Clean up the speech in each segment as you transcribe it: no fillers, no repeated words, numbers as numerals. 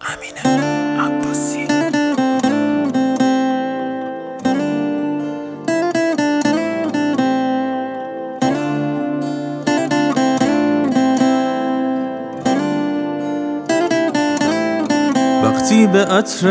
امین عباسی. وقتی به عطر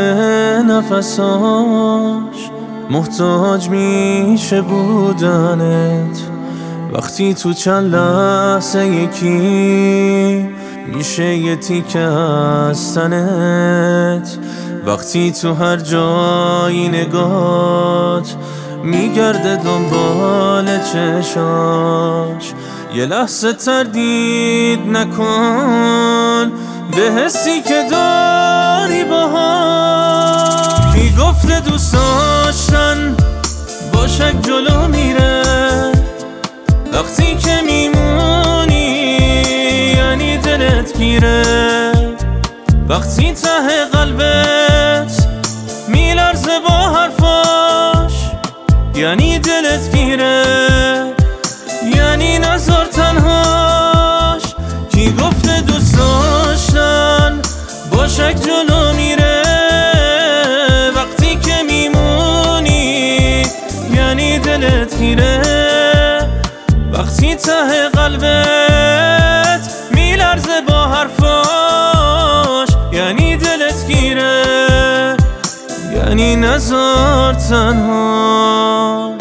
نفساش محتاج میشه بودنت، وقتی تو چند لحظه یکی میشه یه تیکه از تنت، وقتی تو هر جایی نگات میگرده دنبال چشاش، یه لحظه تردید نکن به حسی که داری باها. کی گفته دوست داشتن با شک جلو میره، وقتی که میمونی یعنی دلت گیره، وقتی ته قلبت میلرزه با حرفاش یعنی دلت گیره، یعنی نذار تنهاش. کی گفته دوست داشتن با شک جلو میره، وقتی که میمونی یعنی دلت گیره، وقتی ته قلبت میلرزه با حرفاش یعنی دلت گیره، یعنی نذار تنها.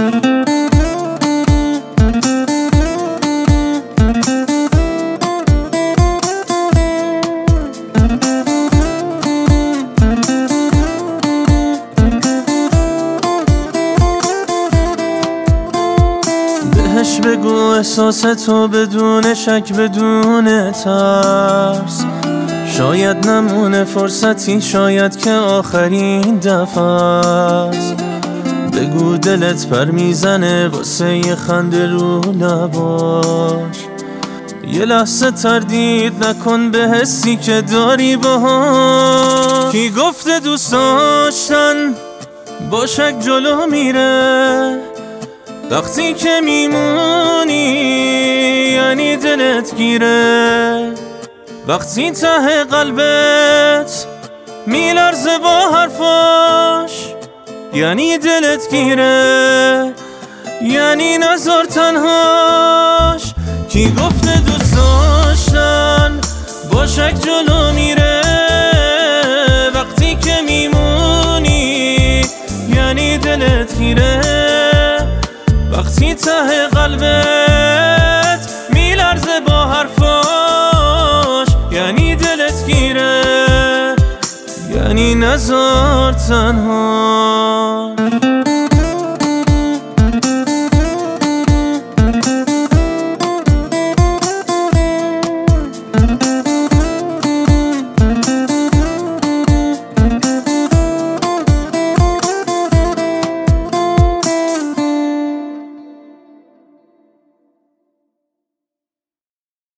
بهش بگو احساستو بدون شک بدون ترس، شاید نمونه فرصتی، شاید که آخرین دفعه است. بگو دلت پر میزنه واسه یه خنده رو لباش، یه لحظه تردید نکن به حسی که داری باها. کی گفته دوست داشتن با شک جلو میره، وقتی که میمونی یعنی دلت گیره، وقتی ته قلبت میلرزه با حرفاش یعنی دلت گیره، یعنی نذار تنهاش. کی گفته دوست داشتن با شک جلو میره، وقتی که میمونی یعنی دلت گیره، وقتی ته قلبت میلرزه با حرفاش یعنی دلت گیره، یعنی نذار تنها.